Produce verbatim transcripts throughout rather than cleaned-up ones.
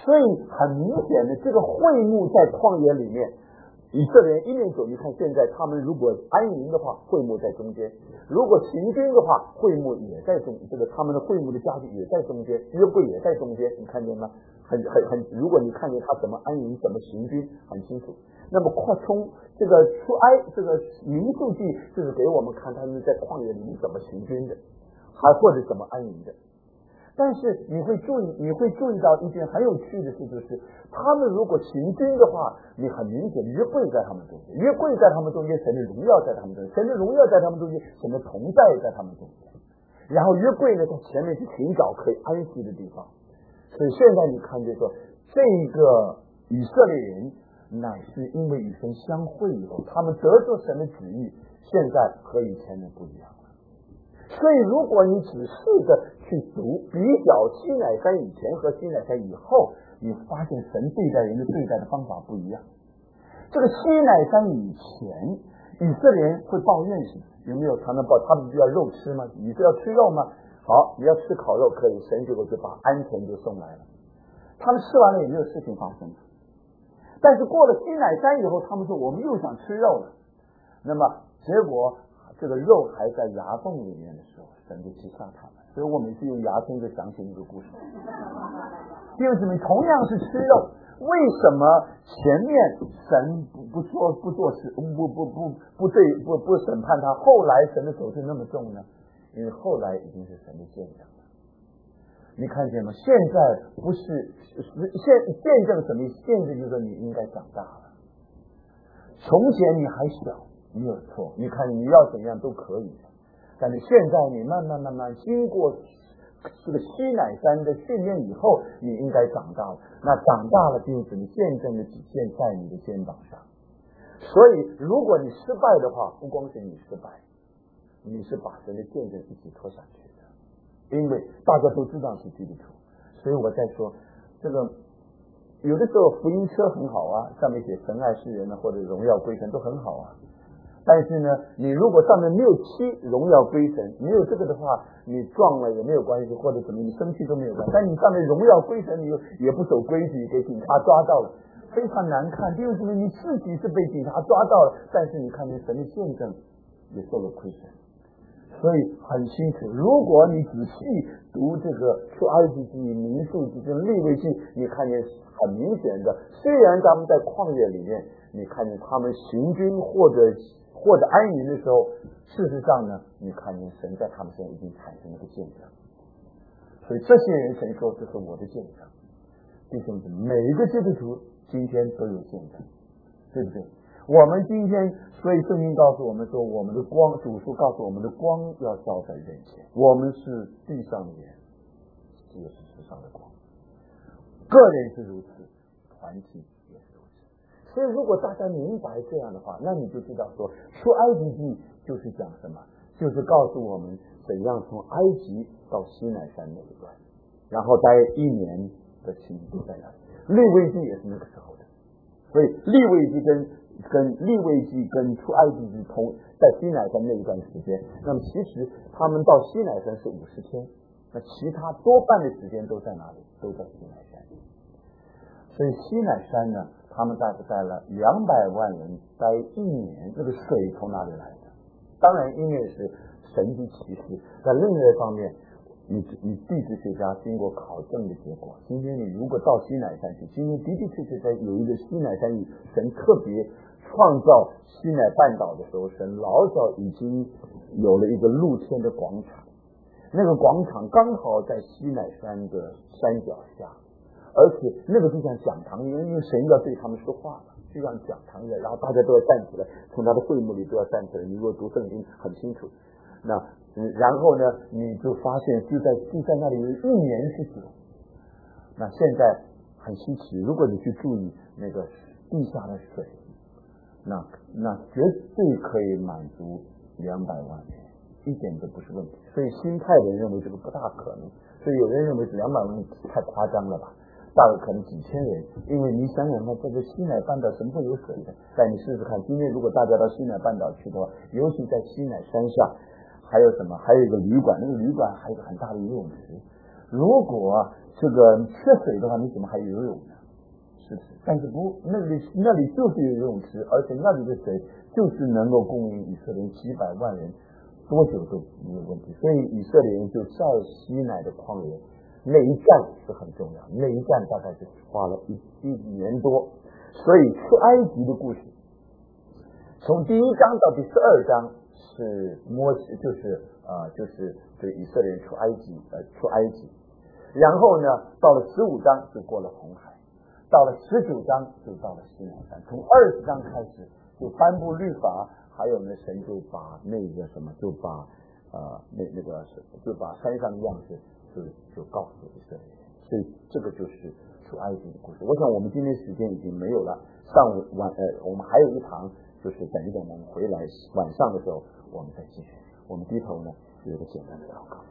所以很明显的，这个会幕在旷野里面，以色列人一面走，你看现在他们如果安营的话，会幕在中间；如果行军的话，会幕也在中，这个他们的会幕的家具也在中间，约柜也在中间，你看见吗？很很很，如果你看见他怎么安营，怎么行军，很清楚。那么扩充这个出埃这个民数记，就是给我们看他们在旷野里面怎么行军的，还或者怎么安营的。但是你会注意，你会注意到一件很有趣的事，就是他们如果行军的话，你很明显约柜在他们中间，约柜在他们中间，神的荣耀在他们中间，神的荣耀在他们中间，神的同在在他们中间。然后约柜呢，在前面去寻找可以安息的地方。所以现在你看见说，这个以色列人乃是因为与神相会以后，他们得着神的旨意，现在和以前的不一样了。所以如果你仔细的去读比较西乃山以前和西乃山以后，你发现神对待人的对待的方法不一样。这个西乃山以前，以色列人会抱怨什么？有没有常常抱？他们不要肉吃吗？你是要吃肉吗？好，你要吃烤肉可以，神结果就把安全就送来了。他们吃完了也没有事情发生。但是过了西乃山以后，他们说我们又想吃肉了。那么结果这个肉还在牙缝里面的时候，神就击杀他们。所以我每次用牙签就想起一个故事。弟兄姊妹，同样是吃肉，为什么前面神不不说不做事，不不不不不对不不审判他，后来神的手就那么重呢？因为后来已经是神的见证了。你看见吗？现在不是现见证什么？见证就是说你应该长大了。从前你还小，没有错，你看你要怎样都可以，但是现在你慢慢慢慢经过这个西乃山的训练以后，你应该长大了。那长大了就是你见证的体现在你的肩膀上。所以如果你失败的话，不光是你失败，你是把神的见证一起拖下去的。因为大家都知道是基督徒，所以我在说这个有的时候福音车很好啊，上面写神爱世人呢，或者荣耀归神都很好啊。但是呢，你如果上面没有七荣耀归神，没有这个的话，你撞了也没有关系，或者怎么你生气都没有关系。但你上面荣耀归神，你也不守规矩，给警察抓到了，非常难看。因为什么？你自己是被警察抓到了，但是你看见神的见证也受了亏损。所以很清楚，如果你仔细读这个出埃及记、民数记跟利未记，你看见很明显的，虽然咱们在旷野里面，你看见他们行军或者或者安营的时候，事实上呢，你看见神在他们身上已经产生了个见证。所以这些人神说这是我的见证。弟兄姊妹，每一个基督徒今天都有见证，对不对？我们今天，所以圣经告诉我们说，我们的光，主书告诉我们的光要照在人前，我们是地上的人，也是世上的光。个人是如此，团体也是如此。所以如果大家明白这样的话，那你就知道说，出埃及记就是讲什么，就是告诉我们怎样从埃及到西乃山那一段，然后待一年的期都在那里。利未记也是那个时候的，所以利未记跟跟利未记跟出埃及记同在西乃山那一段时间，那么其实他们到西乃山是五十天，那其他多半的时间都在哪里？都在西乃山。所以西乃山呢，他们大概待了两百万人待一年，这个水从哪里来的？当然因为是神迹奇事，在另外一方面，你你地质学家经过考证的结果，今天你如果到西乃山去，今天的的确确在有一个西乃山，神特别创造西乃半岛的时候，神老早已经有了一个露天的广场，那个广场刚好在西乃山的山脚下，而且那个就像讲堂一样，因为神要对他们说话了，就像讲堂一样，然后大家都要站起来，从他的会幕里都要站起来。你如果读圣经很清楚，那嗯，然后呢，你就发现就在就在那里有一年之久。那现在很稀奇，如果你去注意那个地下的水，那那绝对可以满足两百万人，一点都不是问题。所以新派的人认为这个不大可能，所以有人认为是两百万人太夸张了吧，大概可能几千人。因为你想想看，这个西乃半岛什么会有水的？但你试试看，今天如果大家到西乃半岛去的话，尤其在西乃山下，还有什么？还有一个旅馆，那个旅馆还有一个很大的游泳池。如果这个缺水的话，你怎么还游泳呢？是不是？但是不，那里那里就是有游泳池，而且那里的水就是能够供应以色列几百万人多久都没有问题。所以以色列人就在西乃的旷野，那一战是很重要，那一战大概就花了一一年多。所以出埃及的故事，从第一章到第十二章是摩西，就是呃就是对以色列人出埃及呃出埃及，然后呢到了十五章就过了红海，到了十九章就到了西乃山，从二十章开始就颁布律法，还有呢神就把那个什么就把呃那那个就把山上的样式就就告诉以色列人，所以这个就是出埃及的故事。我想我们今天时间已经没有了，上午晚呃我们还有一堂，就是等一等我们回来晚上的时候我们再继续。我们低头呢有一个简单的祷告。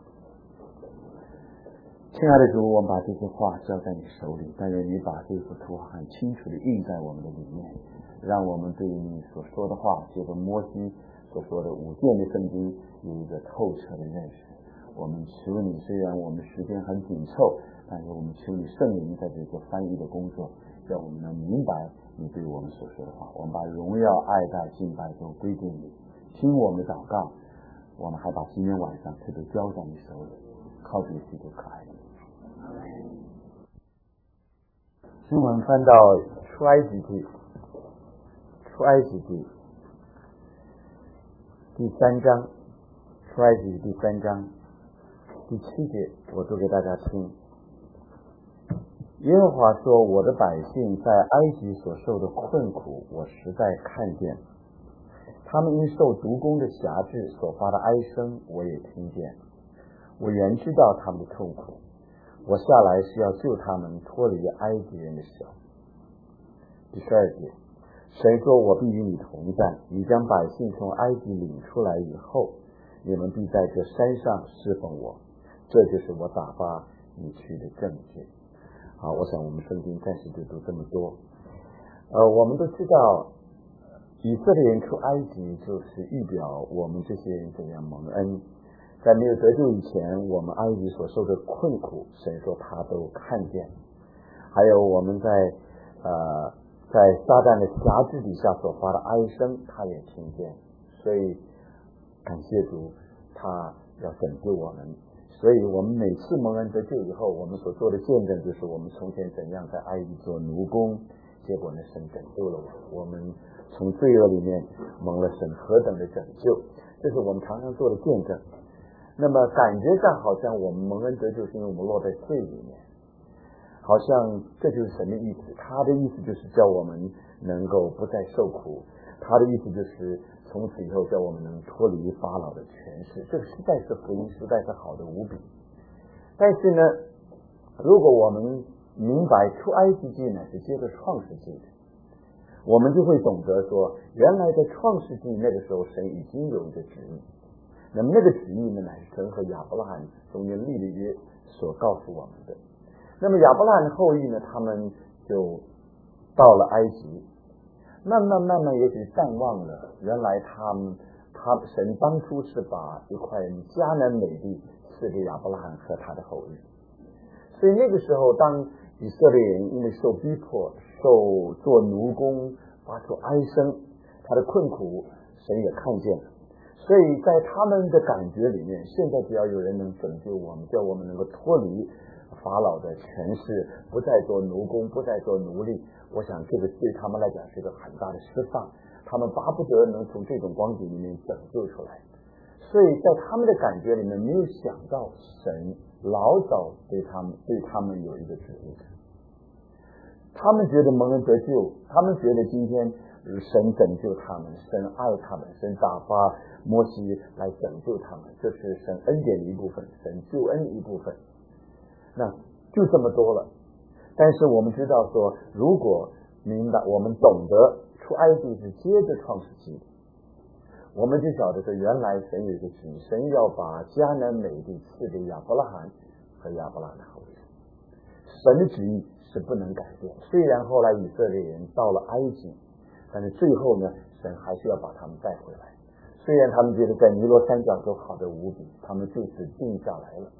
亲爱的主，我们把这些话交在你手里，但愿你把这幅图很清楚地印在我们的里面，让我们对你所说的话，这个摩西所说的五卷的圣经有一个透彻的认识。我们求你，虽然我们时间很紧凑，但是我们求你圣灵在这个翻译的工作，让我们能明白你对我们所说的话。我们把荣耀、爱戴、敬拜都归给你，听我们的祷告。我们还把今天晚上特别交在你手里，靠主基督可爱的。经文翻到出埃及记，出埃及记第三章，出埃及第三章第七节，我读给大家听。耶和华说，我的百姓在埃及所受的困苦，我实在看见，他们因受毒工的辖制所发的哀声，我也听见，我原知道他们的痛苦，我下来是要救他们脱离埃及人的手。第十二节，神说，我必与你同在，你将百姓从埃及领出来以后，你们必在这山上侍奉我，这就是我打发你去的证据。好，我想我们圣经暂时就读这么多。呃，我们都知道以色列人出埃及就是预表我们这些人怎样蒙恩，在没有得救以前，我们埃及所受的困苦，神说他都看见，还有我们在呃在撒旦的辖制底下所发的哀声，他也听见，所以感谢主，他要拯救我们。所以我们每次蒙恩得救以后，我们所做的见证就是我们从前怎样在埃及做奴工，结果呢神拯救了我们，我们从罪恶里面蒙了神何等的拯救，这是我们常常做的见证。那么感觉上好像我们蒙恩得救是因为我们落在罪里面，好像这就是神的意思，他的意思就是叫我们能够不再受苦，他的意思就是从此以后叫我们能脱离法老的权势，这个实在是福音，实在是好的无比。但是呢，如果我们明白出埃及记乃是接着创世纪的，我们就会懂得说，原来在创世纪那个时候神已经有一个旨意，那么那个旨意呢乃是神和亚伯拉罕中间立的约所告诉我们的。那么亚伯拉罕的后裔呢，他们就到了埃及，慢慢慢慢也许淡忘了原来他们他神当初是把一块迦南美地赐给亚伯拉罕和他的后裔。所以那个时候当以色列人因为受逼迫，受做奴工，发出哀声，他的困苦神也看见了，所以在他们的感觉里面，现在只要有人能拯救我们，叫我们能够脱离法老的权势，不再做奴工，不再做奴隶，我想这个对他们来讲是一个很大的释放，他们巴不得能从这种光景里面拯救出来。所以在他们的感觉里面，没有想到神老早对他们对他们有一个旨意，他们觉得蒙恩得救，他们觉得今天神拯救他们，神爱他们，神打发摩西来拯救他们，这是神恩典的一部分，神救恩的一部分，那就这么多了。但是我们知道说，如果明白我们懂得出埃及是接着创世纪，我们就晓得说原来神有一个旨意，神要把迦南美地赐给亚伯拉罕和亚伯拉罕的后裔，神的旨意是不能改变。虽然后来以色列人到了埃及，但是最后呢，神还是要把他们带回来。虽然他们觉得在尼罗三角都好得无比，他们就此定下来了，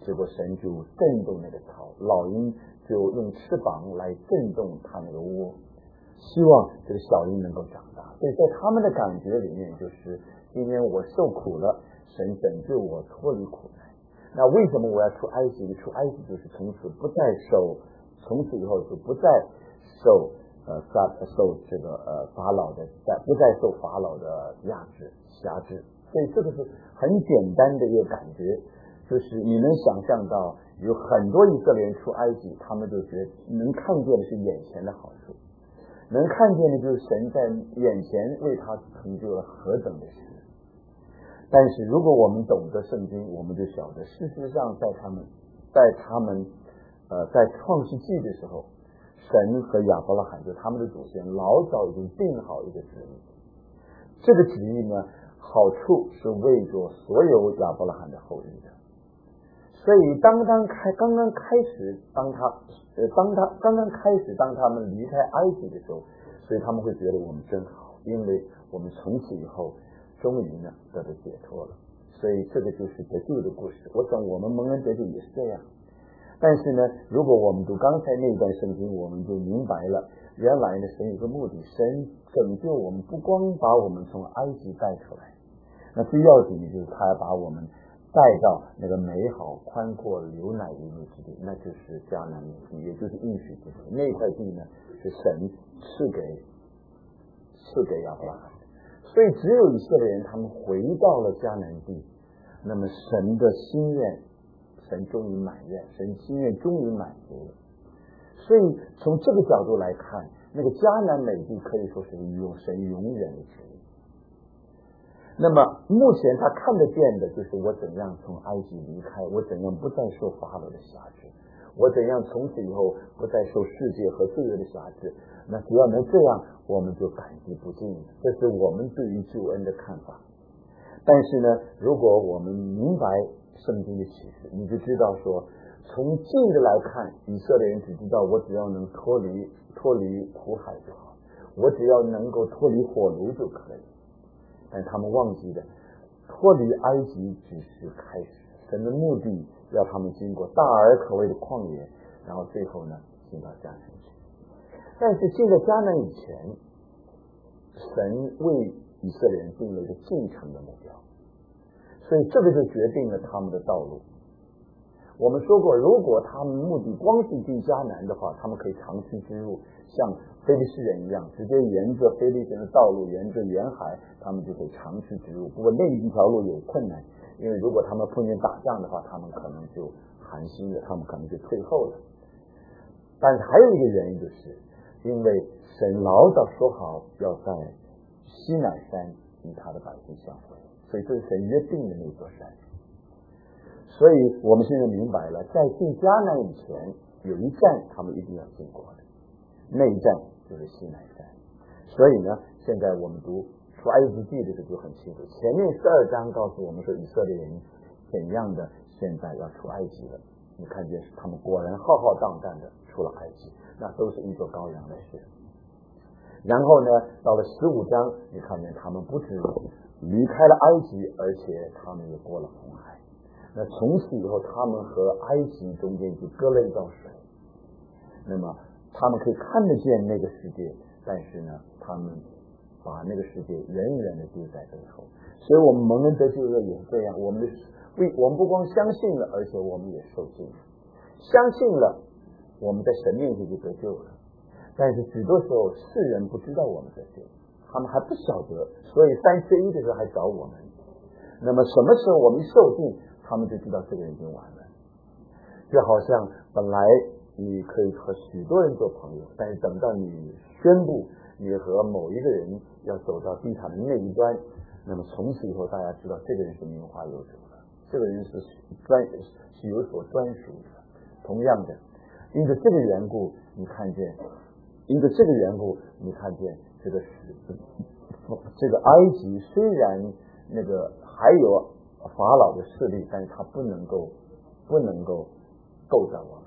结果神就震动那个草，老鹰就用翅膀来震动它那个窝，希望这个小鹰能够长大。所以在他们的感觉里面，就是今天我受苦了，神拯救我脱离苦难。那为什么我要出埃及？出埃及就是从此不再受，从此以后就不再受呃法受这个呃法老的，不再受法老的压制辖制。所以这个是很简单的一个感觉，就是你能想象到有很多以色列人出埃及，他们就觉得能看见的是眼前的好处，能看见的就是神在眼前为他成就了何等的事。但是如果我们懂得圣经，我们就晓得事实上在他们在他们呃在创世纪的时候，神和亚伯拉罕就他们的祖先老早已经定好一个旨意，这个旨意呢好处是为着所有亚伯拉罕的后裔的。所以当当开刚刚开始当他呃当他刚刚开始当他们离开埃及的时候，所以他们会觉得我们真好，因为我们从此以后终于呢得到解脱了。所以这个就是得救的故事。我想我们蒙恩得救也是这样。但是呢，如果我们读刚才那段圣经，我们就明白了，原来呢神有个目的，神拯救我们不光把我们从埃及带出来，那最要紧的就是他要把我们带到那个美好宽阔流奶与蜜之地，那就是迦南地，也就是应许之地。那块地呢是神赐给赐给亚伯拉罕，所以只有以色列人他们回到了迦南地，那么神的心愿神终于满愿，神心愿终于满足了。所以从这个角度来看，那个迦南美地可以说是有神永远的旨意。那么目前他看得见的就是我怎样从埃及离开，我怎样不再受法老的辖制，我怎样从此以后不再受世界和罪恶的辖制。那只要能这样，我们就感激不尽，这是我们对于救恩的看法。但是呢，如果我们明白圣经的启示，你就知道说，从近的来看，以色列人只知道我只要能脱离脱离苦海就好，我只要能够脱离火炉就可以。但他们忘记了，脱离埃及只是开始，神的目的要他们经过大而可畏的旷野，然后最后呢进到迦南去。但是进到迦南以前，神为以色列人定了一个进程的目标，所以这个就决定了他们的道路。我们说过，如果他们目的光是进迦南的话，他们可以长驱直入，像非利士人一样，直接沿着非利士人的道路，沿着沿海，他们就可以长驱直入。不过那一条路有困难，因为如果他们碰见打仗的话，他们可能就寒心了，他们可能就退后了。但是还有一个原因，就是因为神老早说好要在西乃山与他的百姓相会，所以这是神约定的那座山。所以我们现在明白了，在进迦南以前有一站他们一定要经过的，那一站就是西乃山。所以呢，现在我们读出埃及记的时候就很清楚，前面十二章告诉我们说以色列人怎样的现在要出埃及了。你看见他们果然浩浩荡荡的出了埃及，那都是一座羔羊的事。然后呢，到了十五章，你看见他们不止离开了埃及，而且他们也过了红海。那从此以后，他们和埃及中间就隔了一道水。那么他们可以看得见那个世界，但是呢，他们把那个世界远远的丢在背后。所以我们蒙恩得救的也是这样，我们的为我们不光相信了，而且我们也受尽了。相信了，我们在神面前就得救了。但是许多时候世人不知道我们得救，他们还不晓得，所以三缺一的时候还找我们。那么什么时候我们一受尽，他们就知道这个人已经完了。就好像本来你可以和许多人做朋友，但是等到你宣布你和某一个人要走到地毯的那一端，那么从此以后大家知道这个人是名花有主的，这个人是专是有所专属的。同样的，因着这个缘故，你看见因着这个缘故，你看见这个这个埃及虽然那个还有法老的势力，但是他不能够不能够构造我们。